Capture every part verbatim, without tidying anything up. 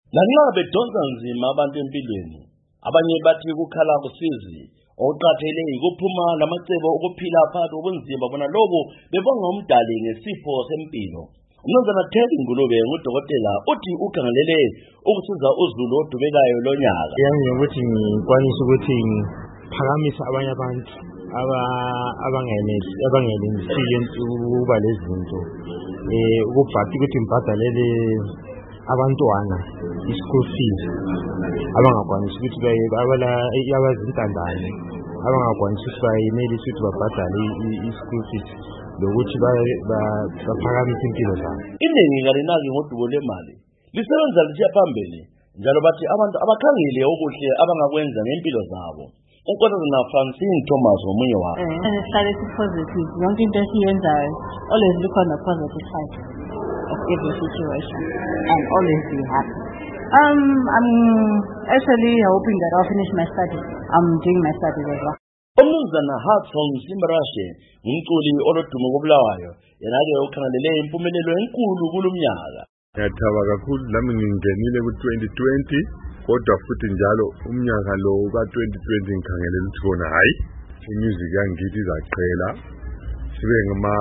Lanxa bedonsa nzima abantu empilweni, abanye bathi ukukhala kusizi, oqathele ukuphuma lamacebo okuphila phakathi kobunzima bona lobo bebonga umdali ngesifo sempilo. Umnumzana Ted Ngulube ngudokotela uthi ukhangelele ukusiza uzulu odubekayo lonyaka. Yami ukuthi ngikwanisa ukuthi ngiphakamisa abanye abantu aba abangenelisi abangenelisi ukuba lezinto eh ukubhathi ukuthi ngibhadalele abantwana ischool fees abangakwanisi ukuthi baye abala abazintandane abangakwanisi ukuthi bayenelise ukuthi babhadale ischool fees lokuthi baphakamise impilo zabo. Iningi ngalinaki ngodubo lemali lisebenza lishiya phambili njalo bathi abantu abakhangile okuhle abangakwenza ngempilo zabo. Unkosazana Francine Thomas omunye wabo. Esihlale positive yonke into esiyenzayo always look on the positive side of every situation and always be happy. Um, I'm actually hoping that I'll finish my studies. I'm doing my studies as well. Umnumzana Hudson Simbarashe umculi olodumo kobulawayo yena-ke ukhangelele impumelelo enkulu kulomnyaka. Ngiyathaba kakhulu nami ngingenile ku twenty twenty kodwa futhi njalo umnyaka lo ka twenty twenty ngikhangelela ukuthi kona hayi imusic yangithi izaqhela sibe ngama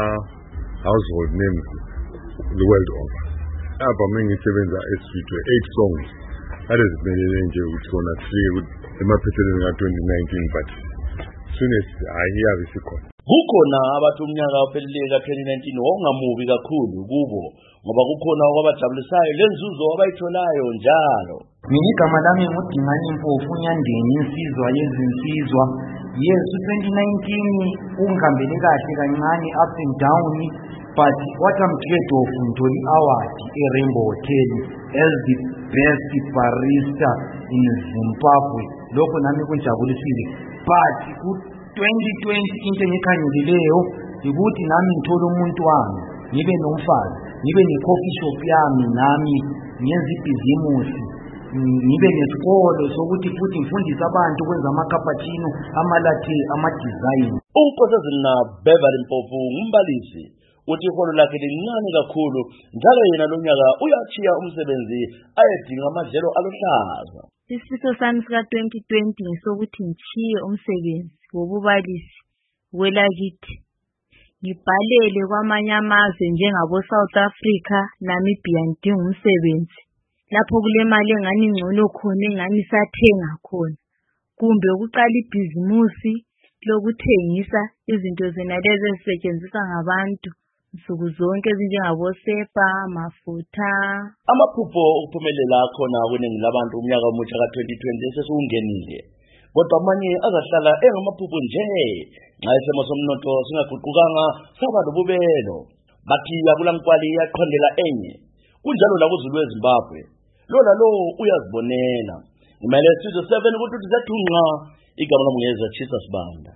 household names the world over. Apha mengisebenza estudio eight songs adezimelele nje ukuthi kona sifike emaphethelweni ka twenty nineteen but soon as I hear isikhona. Kukhona abathi umnyaka ophelele ka twenty nineteen ongamubi kakhulu kubo ngoba kukhona okwabajabulisayo lenzuzo abayitholayo njalo. Mina igama lami ngudingani Mpofu Nyandeni insizwa yezinsizwa. Yes, twenty nineteen ungihambele kahle kancane up and down but what I'm glad of ngitholi award eRainbow Hotel as the best barista in Zimbabwe. Lokho nami kunjabulisile but ku twenty twenty into engikhanyileyo ukuthi nami ngithola umuntu wami ngibe nomfazi ngibe ne-coffee shop yami nami ngenza ibhizimusi ngibe nesikolo sokuthi futhi ngifundise abantu ukwenza ama-cappuccino amalatte ama-design. Unkosazana Beverly Mpofu ngumbalisi uthi iholo lakhe lincane kakhulu njalo yena lonyaka uyachiya umsebenzi ayedinga amadlelo aluhlaza. Isifiso sami sika twenty twenty ngisokuthi ngichiye umsebenzi wobubalisi welakithi ngibhalele kwamanye amazwe njengabo South Africa Namibia ngidinga umsebenzi lapho kule mali engani ngcono khona engani sathenga khona kumbe ukuqala ibhizimusi lokuthengisa izinto zena lezi ezisetshenziswa ngabantu nsuku zonke ezinjengabo sepa amafutha. Amaphupho okuphumelela khona kweningi labantu umnyaka omutsha ka twenty twenty esesungenile kodwa amanye azahlala engamaphupho nje nxa isimo somnotho singaguqukanga saba lobubelo bathi akulankwali yaqhondela enye kunjalo lakuzulu weZimbabwe lona lo uyazibonela. Imele Studio seven ukuthi uthunqa igama lomngeza Chisa Sibanda.